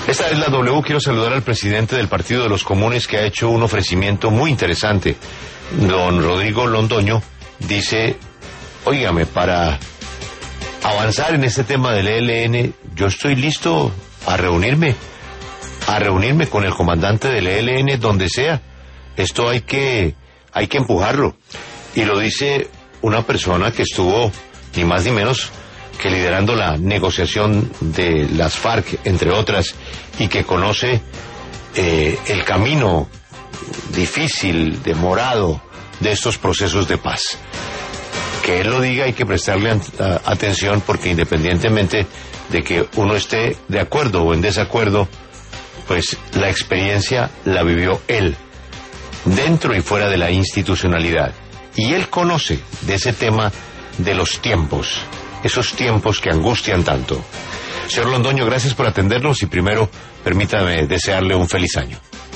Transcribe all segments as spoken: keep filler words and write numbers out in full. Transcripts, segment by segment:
Esta es la W. Quiero saludar al presidente del Partido de los Comunes, que ha hecho un ofrecimiento muy interesante. Don Rodrigo Londoño dice: óigame, para avanzar en este tema del E L N, yo estoy listo a reunirme, a reunirme con el comandante del E L N donde sea. Esto hay que, hay que empujarlo. Y lo dice una persona que estuvo ni más ni menos que liderando la negociación de las FARC, entre otras, y que conoce eh, el camino difícil, demorado, de estos procesos de paz. Que él lo diga, hay que prestarle a, atención, porque independientemente de que uno esté de acuerdo o en desacuerdo, pues la experiencia la vivió él, dentro y fuera de la institucionalidad. Y él conoce de ese tema de los tiempos, esos tiempos que angustian tanto. Señor Londoño, gracias por atendernos y primero permítame desearle un feliz año.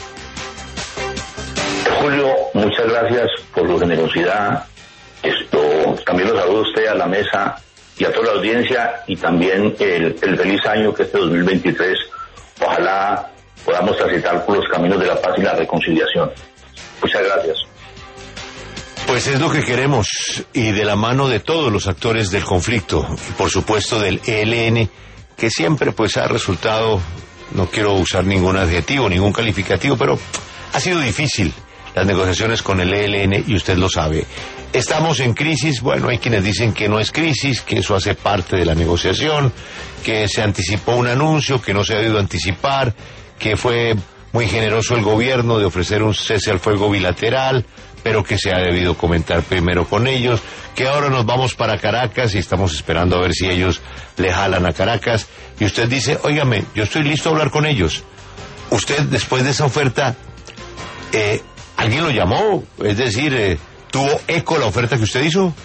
Julio, muchas gracias por su generosidad. Esto, también lo saludo a usted, a la mesa y a toda la audiencia, y también el, el feliz año que este dos mil veintitrés, ojalá podamos transitar por los caminos de la paz y la reconciliación. Muchas gracias. Pues es lo que queremos, y de la mano de todos los actores del conflicto, y por supuesto del E L N, que siempre pues ha resultado, no quiero usar ningún adjetivo, ningún calificativo, pero ha sido difícil las negociaciones con el E L N, y usted lo sabe. Estamos en crisis. Bueno, hay quienes dicen que no es crisis, que eso hace parte de la negociación, que se anticipó un anuncio, que no se ha debido anticipar, que fue muy generoso el gobierno de ofrecer un cese al fuego bilateral, pero que se ha debido comentar primero con ellos, que ahora nos vamos para Caracas y estamos esperando a ver si ellos le jalan a Caracas. Y usted dice: óigame, yo estoy listo a hablar con ellos. Usted, después de esa oferta, eh, ¿alguien lo llamó? Es decir, eh, ¿tuvo eco la oferta que usted hizo?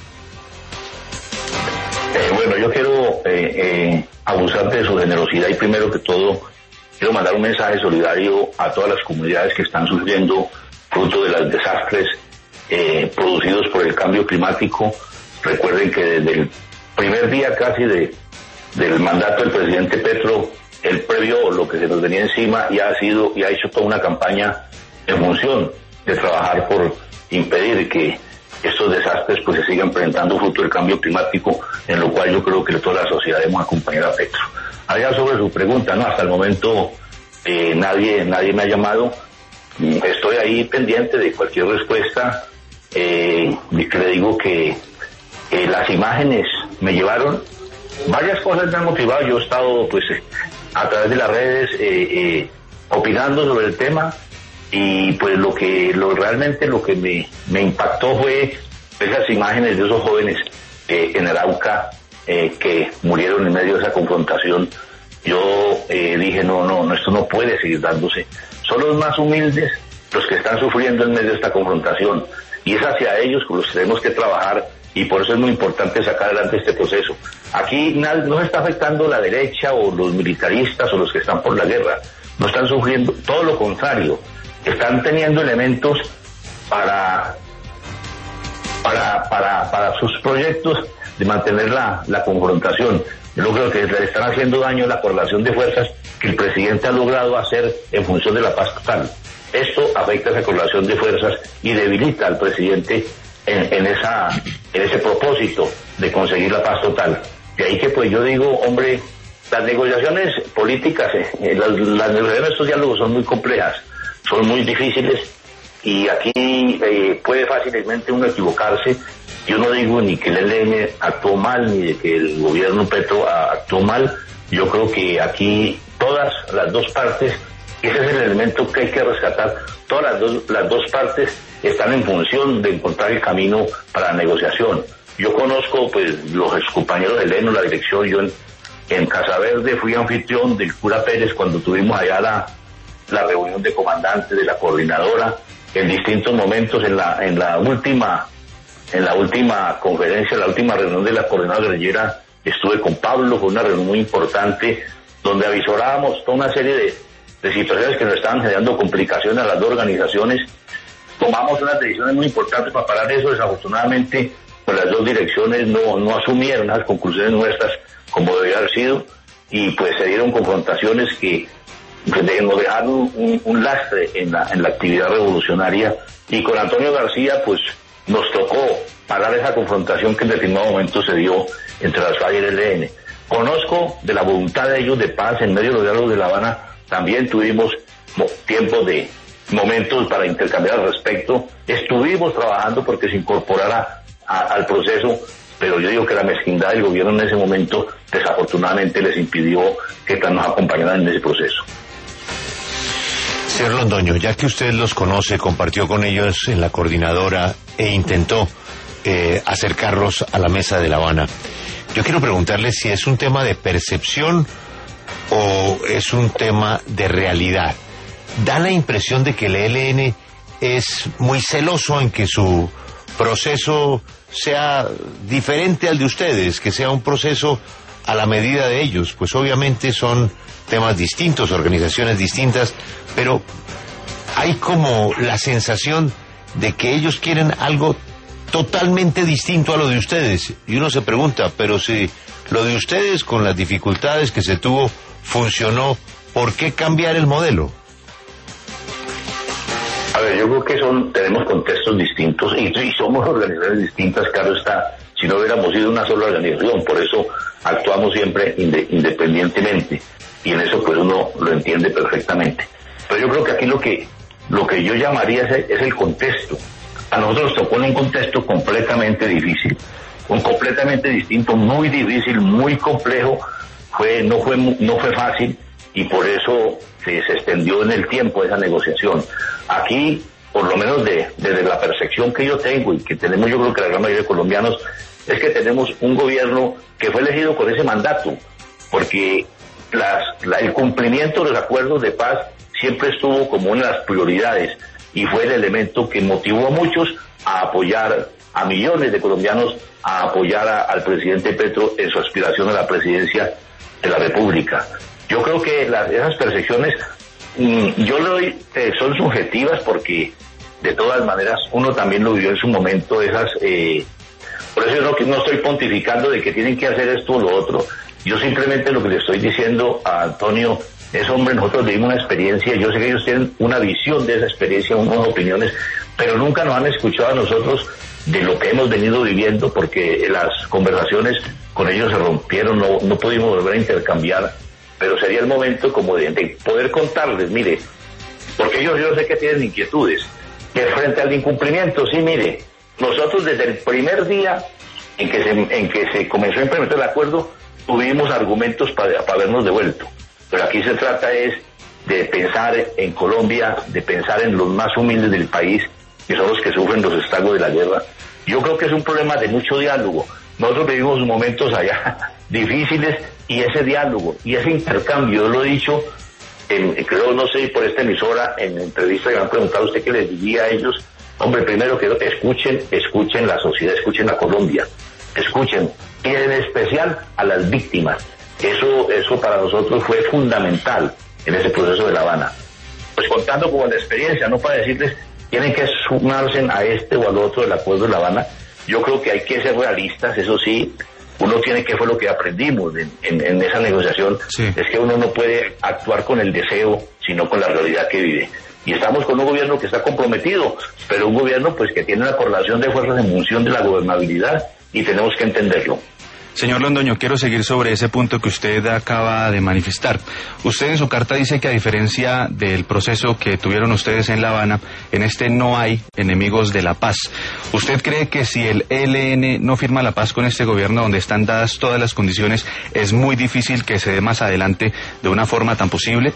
Eh, bueno, yo quiero eh, eh, abusar de su generosidad, y primero que todo quiero mandar un mensaje solidario a todas las comunidades que están sufriendo fruto de los desastres eh, producidos por el cambio climático. Recuerden que desde el primer día casi de, del mandato del presidente Petro, él previó lo que se nos venía encima y ha sido y ha hecho toda una campaña en función de trabajar por impedir que estos desastres pues se sigan presentando fruto del cambio climático, en lo cual yo creo que toda la sociedad debemos acompañar a Petro. Allá sobre su pregunta, no, hasta el momento eh, nadie nadie me ha llamado. Estoy ahí pendiente de cualquier respuesta. Eh, le digo que eh, las imágenes me llevaron, varias cosas me han motivado. Yo he estado pues a través de las redes eh, eh, opinando sobre el tema, y pues lo que lo realmente lo que me, me impactó fue esas imágenes de esos jóvenes eh, en Arauca eh, que murieron en medio de esa confrontación. Yo eh, dije no, no, no, esto no puede seguir dándose. Son los más humildes los que están sufriendo en medio de esta confrontación, y es hacia ellos con los que tenemos que trabajar, y por eso es muy importante sacar adelante este proceso. Aquí no está afectando la derecha o los militaristas o los que están por la guerra, no están sufriendo, todo lo contrario, están teniendo elementos para para para, para sus proyectos de mantener la, la confrontación. Yo creo que le están haciendo daño a la correlación de fuerzas que el presidente ha logrado hacer en función de la paz total. Esto afecta a esa correlación de fuerzas y debilita al presidente en, en esa en ese propósito de conseguir la paz total. De ahí que pues yo digo, hombre, las negociaciones políticas, eh, las, las negociaciones, estos diálogos son muy complejas, son muy difíciles, y aquí eh, puede fácilmente uno equivocarse. Yo no digo ni que el E L N actuó mal, ni de que el gobierno Petro actuó mal. Yo creo que aquí todas las dos partes, ese es el elemento que hay que rescatar, todas las dos, las dos partes están en función de encontrar el camino para la negociación. Yo conozco pues los excompañeros de Leno, la dirección. Yo en, en Casa Verde fui anfitrión del cura Pérez cuando tuvimos allá la, la reunión de comandantes de la coordinadora. En distintos momentos, en la en la última en la última conferencia, la última reunión de la coordinadora guerrillera, estuve con Pablo. Fue una reunión muy importante donde avisorábamos toda una serie de, de situaciones que nos estaban generando complicaciones a las dos organizaciones. Tomamos unas decisiones muy importantes para parar eso. Desafortunadamente, pues las dos direcciones no, no asumieron las conclusiones nuestras como debía haber sido, y pues se dieron confrontaciones que nos dejaron un, un lastre en la, en la actividad revolucionaria, y con Antonio García pues nos tocó parar esa confrontación que en determinado momento se dio entre las FARC y el E L N. Conozco de la voluntad de ellos de paz en medio de los diálogos de La Habana. También tuvimos tiempos de momentos para intercambiar al respecto. Estuvimos trabajando porque se incorporara a, al proceso, pero yo digo que la mezquindad del gobierno en ese momento desafortunadamente les impidió que nos acompañaran en ese proceso. Señor Londoño, ya que usted los conoce, compartió con ellos en la coordinadora e intentó eh, acercarlos a la mesa de La Habana, yo quiero preguntarle si es un tema de percepción o es un tema de realidad. Da la impresión de que el E L N es muy celoso en que su proceso sea diferente al de ustedes, que sea un proceso a la medida de ellos, pues obviamente son temas distintos, organizaciones distintas, pero hay como la sensación de que ellos quieren algo totalmente distinto a lo de ustedes, y uno se pregunta, pero si lo de ustedes con las dificultades que se tuvo funcionó, ¿por qué cambiar el modelo? A ver, yo creo que son tenemos contextos distintos y, y somos organizaciones distintas, claro está, si no hubiéramos sido una sola organización, por eso actuamos siempre inde, independientemente, y en eso pues uno lo entiende perfectamente. Pero yo creo que aquí lo que lo que yo llamaría es, es el contexto. A nosotros nos tocó en un contexto completamente difícil, un completamente distinto, muy difícil, muy complejo, fue no fue no fue fácil, y por eso se, se extendió en el tiempo esa negociación. Aquí, por lo menos de, desde la percepción que yo tengo y que tenemos, yo creo que la gran mayoría de colombianos, es que tenemos un gobierno que fue elegido con ese mandato, porque las, la, el cumplimiento de los acuerdos de paz siempre estuvo como una de las prioridades, y fue el elemento que motivó a muchos a apoyar, a millones de colombianos, a apoyar a, al presidente Petro en su aspiración a la presidencia de la República. Yo creo que las, esas percepciones, mmm, yo le doy, eh, son subjetivas, porque de todas maneras uno también lo vivió en su momento, esas, eh, por eso yo no, no estoy pontificando de que tienen que hacer esto o lo otro. Yo simplemente lo que le estoy diciendo a Antonio es, hombre, nosotros vivimos una experiencia, yo sé que ellos tienen una visión de esa experiencia, unas opiniones, pero nunca nos han escuchado a nosotros de lo que hemos venido viviendo, porque las conversaciones con ellos se rompieron, no, no pudimos volver a intercambiar, pero sería el momento como de, de poder contarles, mire, porque ellos yo sé que tienen inquietudes, que frente al incumplimiento, sí, mire, nosotros desde el primer día en que se, en que se comenzó a implementar el acuerdo, tuvimos argumentos para, para habernos devuelto. Pero aquí se trata es de pensar en Colombia, de pensar en los más humildes del país, que son los que sufren los estragos de la guerra. Yo creo que es un problema de mucho diálogo. Nosotros vivimos momentos allá difíciles, y ese diálogo y ese intercambio, yo lo he dicho, en, creo, no sé, por esta emisora, en entrevista que me han preguntado usted qué les diría a ellos. Hombre, primero que escuchen, escuchen la sociedad, escuchen a Colombia, escuchen, y en especial a las víctimas. Eso, eso para nosotros fue fundamental en ese proceso de La Habana. Pues contando con la experiencia, no para decirles, tienen que sumarse a este o al otro del acuerdo de La Habana. Yo creo que hay que ser realistas, eso sí, uno tiene que, fue lo que aprendimos en, en, en esa negociación, sí. Es que uno no puede actuar con el deseo, sino con la realidad que vive. Y estamos con un gobierno que está comprometido, pero un gobierno pues que tiene una correlación de fuerzas en función de la gobernabilidad, y tenemos que entenderlo. Señor Londoño, quiero seguir sobre ese punto que usted acaba de manifestar. Usted en su carta dice que, a diferencia del proceso que tuvieron ustedes en La Habana, en este no hay enemigos de la paz. ¿Usted cree que si el E L N no firma la paz con este gobierno, donde están dadas todas las condiciones, es muy difícil que se dé más adelante de una forma tan posible?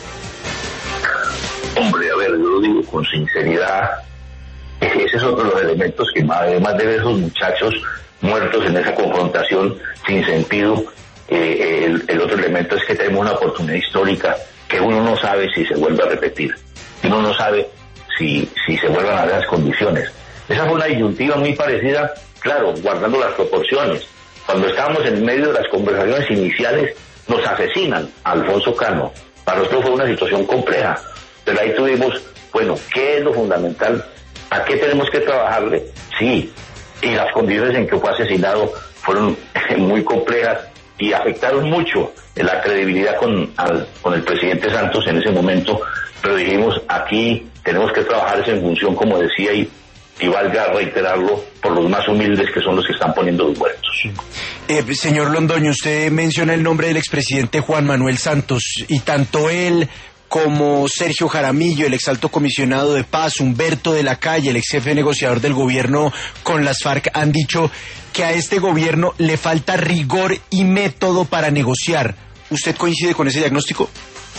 Hombre, a ver, yo lo digo con sinceridad. Ese es otro de los elementos que, además de esos muchachos muertos en esa confrontación sin sentido, eh, el, el otro elemento es que tenemos una oportunidad histórica que uno no sabe si se vuelve a repetir, uno no sabe si, si se vuelvan a dar las condiciones. Esa fue una disyuntiva muy parecida, claro, guardando las proporciones. Cuando estábamos en medio de las conversaciones iniciales, nos asesinan a Alfonso Cano. Para nosotros fue una situación compleja, pero ahí tuvimos, bueno, ¿qué es lo fundamental? ¿A qué tenemos que trabajarle? Sí, y las condiciones en que fue asesinado fueron muy complejas, y afectaron mucho la credibilidad con, al, con el presidente Santos en ese momento, pero dijimos, aquí tenemos que trabajar en función, como decía, y, y valga reiterarlo, por los más humildes, que son los que están poniendo los muertos. Eh, señor Londoño, usted menciona el nombre del expresidente Juan Manuel Santos, y tanto él como Sergio Jaramillo, el exalto comisionado de paz, Humberto de la Calle, el ex jefe negociador del gobierno con las FARC, han dicho que a este gobierno le falta rigor y método para negociar. ¿Usted coincide con ese diagnóstico?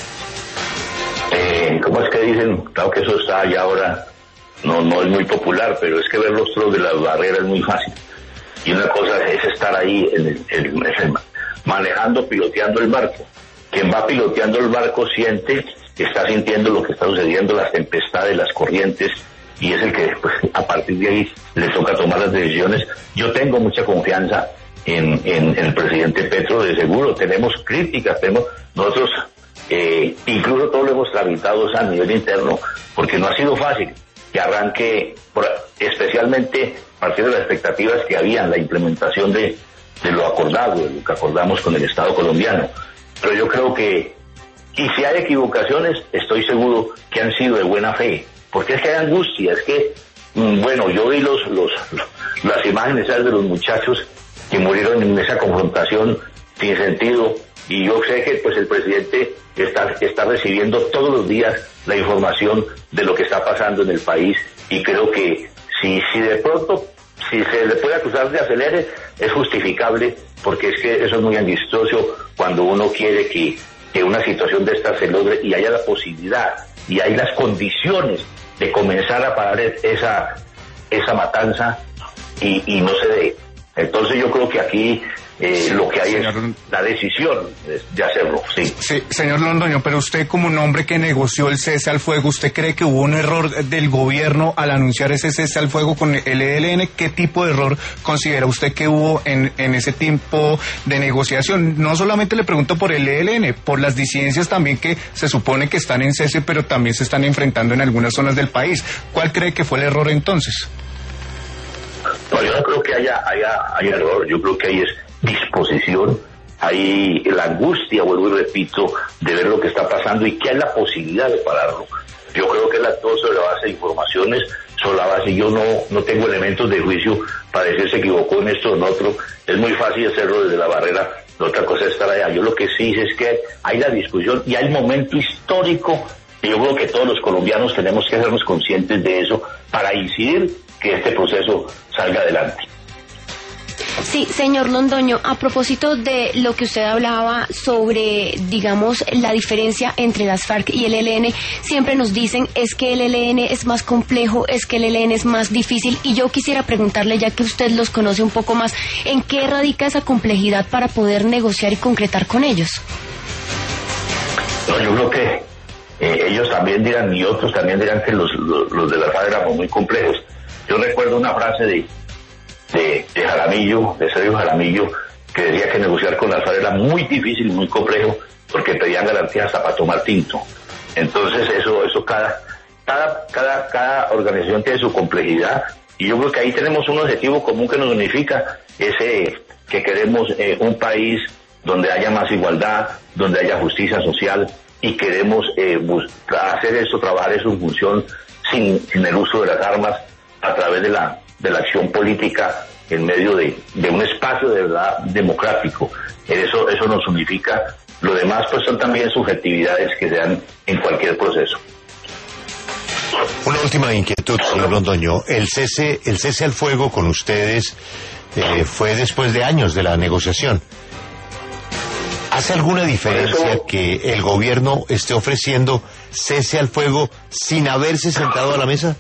Eh, ¿Cómo es que dicen? Claro que eso está ya ahora, no, no es muy popular, pero es que ver los trozos de las barreras es muy fácil. Y una cosa es estar ahí en el, en el, manejando, piloteando el barco. Quien va piloteando el barco siente que está sintiendo lo que está sucediendo, las tempestades, las corrientes, y es el que pues, a partir de ahí le toca tomar las decisiones. Yo tengo mucha confianza en, en, en el presidente Petro, de seguro. Tenemos críticas, tenemos nosotros, eh, incluso todo lo hemos tramitado a nivel interno, porque no ha sido fácil que arranque, por, especialmente a partir de las expectativas que había en la implementación de, de lo acordado, de lo que acordamos con el Estado colombiano. Pero yo creo que, y si hay equivocaciones, estoy seguro que han sido de buena fe, porque es que hay angustia, es que, bueno, yo vi los, los, las imágenes de los muchachos que murieron en esa confrontación sin sentido, y yo sé que pues el presidente está, está recibiendo todos los días la información de lo que está pasando en el país, y creo que si, si de pronto, si se le puede acusar de acelere, es justificable, porque es que eso es muy angustioso cuando uno quiere que, que una situación de esta se logre y haya la posibilidad y hay las condiciones de comenzar a parar esa, esa matanza y, y no se dé. Entonces yo creo que aquí eh, sí, lo que hay señor... es la decisión de, de hacerlo, sí. Sí, señor Londoño, pero usted como un hombre que negoció el cese al fuego, ¿usted cree que hubo un error del gobierno al anunciar ese cese al fuego con el E L N? ¿Qué tipo de error considera usted que hubo en, en ese tiempo de negociación? No solamente le pregunto por el E L N, por las disidencias también que se supone que están en cese, pero también se están enfrentando en algunas zonas del país. ¿Cuál cree que fue el error entonces? No, yo no creo que haya, haya, haya error, yo creo que hay es disposición, hay la angustia, vuelvo y repito, de ver lo que está pasando y que hay la posibilidad de pararlo. Yo creo que la todo sobre la base de informaciones, sobre la base, yo no, no tengo elementos de juicio para decir se equivocó en esto o en otro, es muy fácil hacerlo desde la barrera, la otra cosa es estar allá. Yo lo que sí sé es que hay la discusión y hay momento histórico, y yo creo que todos los colombianos tenemos que hacernos conscientes de eso para incidir que este proceso salga adelante. Sí, señor Londoño, a propósito de lo que usted hablaba sobre, digamos, la diferencia entre las FARC y el E L N, siempre nos dicen es que el E L N es más complejo, es que el E L N es más difícil, y yo quisiera preguntarle, ya que usted los conoce un poco más, ¿en qué radica esa complejidad para poder negociar y concretar con ellos? No, yo creo que eh, ellos también dirán, y otros también dirán que los, los, los de la FARC éramos muy complejos. Yo recuerdo una frase de, de, de Jaramillo, de Sergio Jaramillo, que decía que negociar con las FARC era muy difícil y muy complejo porque pedían garantías hasta para tomar tinto. Entonces eso, eso cada, cada, cada, cada organización tiene su complejidad, y yo creo que ahí tenemos un objetivo común que nos unifica, ese que queremos eh, un país donde haya más igualdad, donde haya justicia social, y queremos eh, hacer eso, trabajar eso en función sin, sin el uso de las armas, a través de la de la acción política en medio de, de un espacio de verdad democrático. Eso eso nos unifica. Lo demás pues son también subjetividades que se dan en cualquier proceso. Una última inquietud, señor Londoño. El cese, el cese al fuego con ustedes eh, fue después de años de la negociación. ¿Hace alguna diferencia eso, que el gobierno esté ofreciendo cese al fuego sin haberse sentado a la mesa?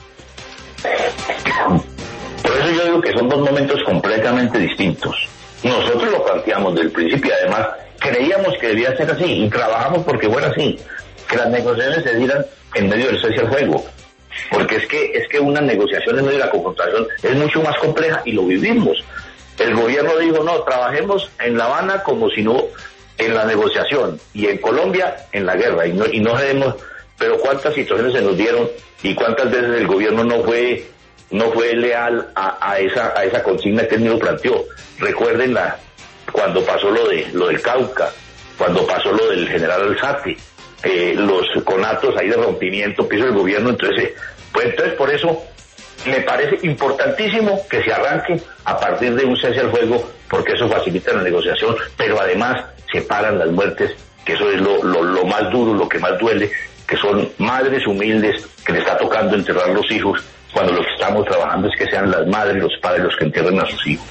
Por eso yo digo que son dos momentos completamente distintos. Nosotros lo planteamos desde el principio, y además creíamos que debía ser así, y trabajamos porque fuera así, que las negociaciones se dieran en medio del cese al fuego, porque es que es que una negociación en medio de la confrontación es mucho más compleja, y lo vivimos. El gobierno dijo, no, trabajemos en La Habana como si no en la negociación, y en Colombia en la guerra, y no, y no sabemos, pero cuántas situaciones se nos dieron y cuántas veces el gobierno no fue no fue leal a, a esa a esa consigna que él mismo planteó. Recuerden la cuando pasó lo de lo del Cauca, cuando pasó lo del general Alzate, eh, los conatos ahí de rompimiento que hizo el gobierno. Entonces, pues entonces por eso me parece importantísimo que se arranque a partir de un cese al fuego, porque eso facilita la negociación, pero además se paran las muertes, que eso es lo, lo, lo más duro, lo que más duele, que son madres humildes que le está tocando enterrar los hijos, cuando lo que estamos trabajando es que sean las madres, los padres los que entierren a sus hijos.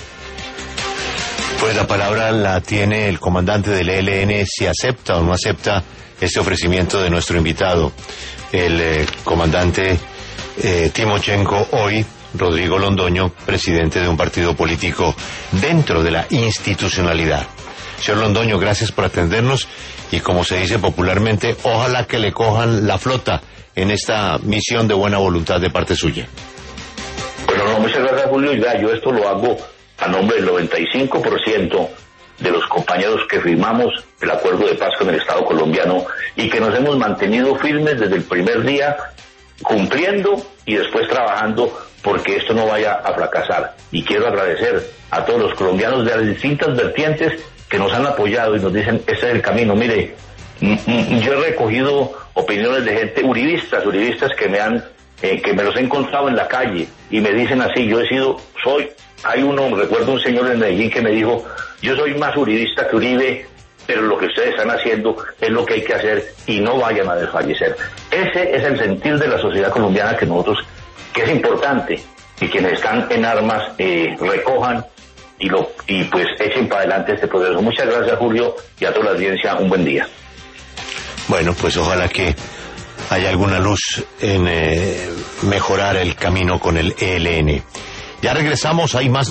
Pues la palabra la tiene el comandante del E L N, si acepta o no acepta este ofrecimiento de nuestro invitado, el eh, comandante eh, Timochenko, hoy Rodrigo Londoño, presidente de un partido político dentro de la institucionalidad. Señor Londoño, gracias por atendernos y, como se dice popularmente, ojalá que le cojan la flota en esta misión de buena voluntad de parte suya. Bueno, no, muchas gracias, Julio. Ya, yo esto lo hago a nombre del noventa y cinco por ciento de los compañeros que firmamos el acuerdo de paz con el Estado colombiano y que nos hemos mantenido firmes desde el primer día, cumpliendo y después trabajando porque esto no vaya a fracasar. Y quiero agradecer a todos los colombianos de las distintas vertientes que nos han apoyado y nos dicen, este es el camino. Mire, yo he recogido opiniones de gente, uribistas, uribistas que me han, eh, que me los he encontrado en la calle y me dicen así, yo he sido, soy, hay uno, recuerdo un señor en Medellín que me dijo, yo soy más uribista que Uribe, pero lo que ustedes están haciendo es lo que hay que hacer y no vayan a desfallecer. Ese es el sentir de la sociedad colombiana que nosotros, que es importante, y quienes están en armas eh, recojan y lo y pues echen para adelante este proceso. Muchas gracias, Julio, y a toda la audiencia un buen día. Bueno, pues ojalá que haya alguna luz en eh, mejorar el camino con el E L N. Ya regresamos, hay más